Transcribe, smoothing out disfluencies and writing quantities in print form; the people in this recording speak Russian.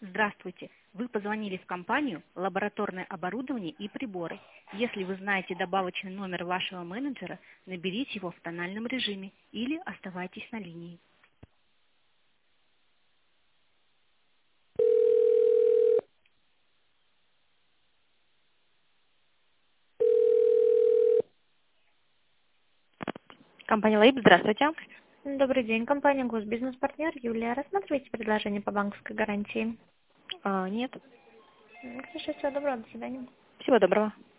Здравствуйте. Вы позвонили в компанию «Лабораторное оборудование и приборы». Если вы знаете добавочный номер вашего менеджера, наберите его в тональном режиме или оставайтесь на линии. Компания «Лейб», здравствуйте. Добрый день, компания «Госбизнес-партнер» Юлия. Рассматриваете предложение по банковской гарантии? Нет. Хорошо, всего доброго, до свидания. Всего доброго.